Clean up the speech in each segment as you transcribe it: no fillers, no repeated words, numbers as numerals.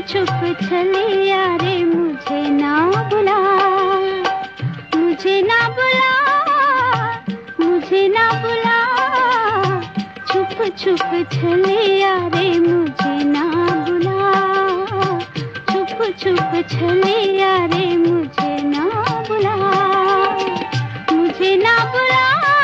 छुप चलिया रे मुझे ना बुला, मुझे ना बुला, मुझे ना बुला। छुप छुप चलिया रे मुझे ना बुला, छुप छुप चलिया रे मुझे ना बुला, मुझे ना बुला।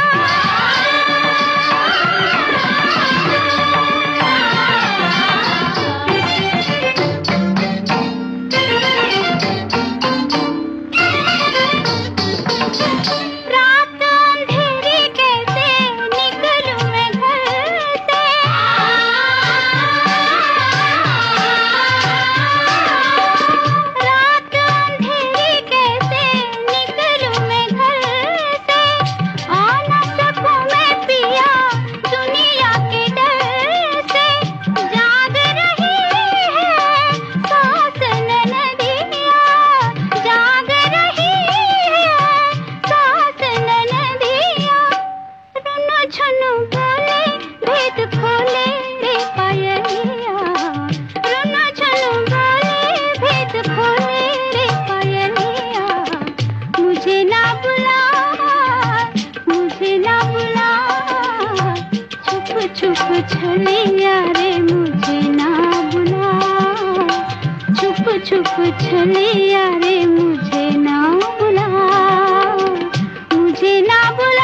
छुप चलिया रे मुझे ना बुला, छुप छुप चलिया रे मुझे ना बुला, मुझे ना बुला।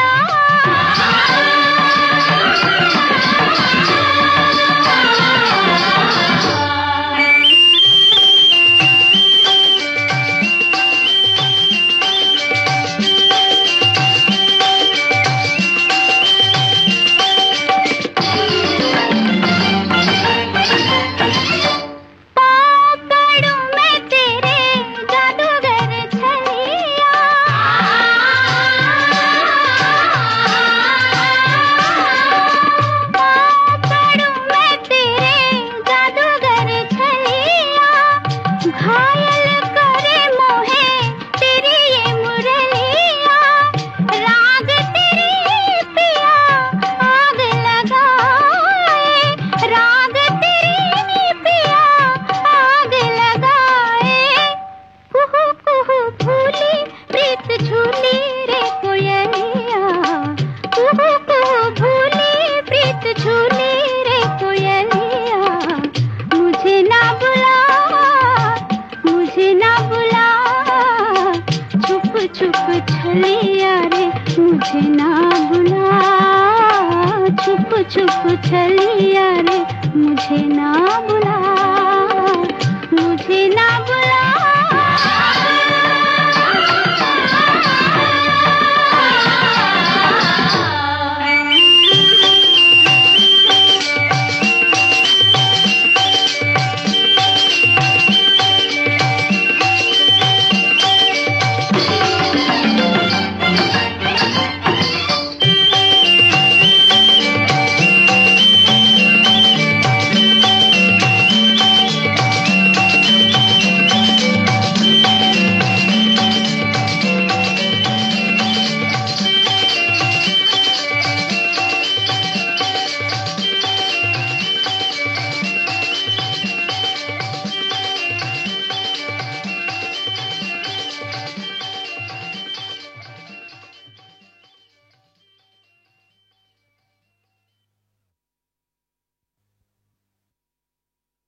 छुप चलिया रे मुझे ना बुला, छुप छुप चलिया रे मुझे ना बुला।